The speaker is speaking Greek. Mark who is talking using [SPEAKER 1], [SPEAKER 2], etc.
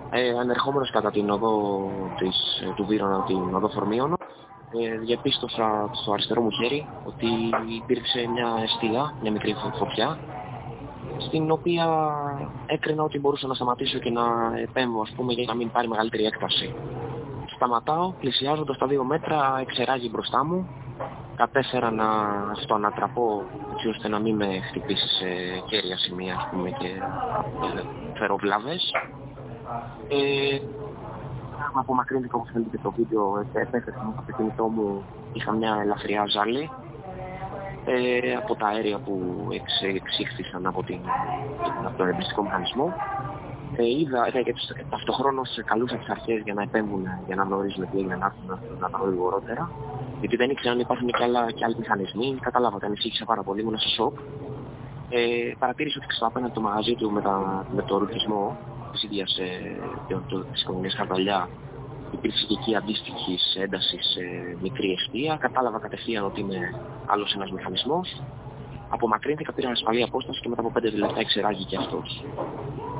[SPEAKER 1] Ανερχόμενος κατά την οδό του Βύρωνα, την οδό Φορμίωνο, διαπίστωσα στο αριστερό μου χέρι ότι υπήρξε μια αιστεία, μια μικρή φωτιά, στην οποία έκρινα ότι μπορούσα να σταματήσω και να επέμβω, ας πούμε, για να μην πάρει μεγαλύτερη έκταση. Σταματάω, πλησιάζοντας τα 2 μέτρα, εξεράγει μπροστά μου. Κατέφερα να ανατραπώ έτσι ώστε να μην με χτυπήσει σε κέρια σημεία, ας πούμε, και φέρω βλάβες. Απομακρύνθηκα, όπως φαίνεται και στο βίντεο, επέστρεψα στο αυτοκίνητό μου, είχα μια ελαφριά ζάλη από τα αέρια που εξήχθησαν από τον εμπριστικό μηχανισμό. Είδα και ταυτοχρόνως καλούσα τις αρχές για να επέμβουν, για να γνωρίζουν τι έγινε, να έρθουν να τα δω γρηγορότερα. Γιατί δεν ήξερα αν υπάρχουν και άλλοι μηχανισμοί. Κατάλαβα ότι ανησύχησα πάρα πολύ, ήμουν σε σοκ. Παρατήρησα ότι απέναντι το μαγαζί του με το ρουτισμό της ίδιας της οικονομίας Χαρδαλιά υπήρξε και εκεί αντίστοιχη ένταση σε μικρή εστία. Κατάλαβα κατευθείαν ότι είναι άλλος ένας μηχανισμός. Απομακρύνθηκα, πήρα ασφαλή απόσταση και μετά από 5 λεπτά εξεράγει και αυτός.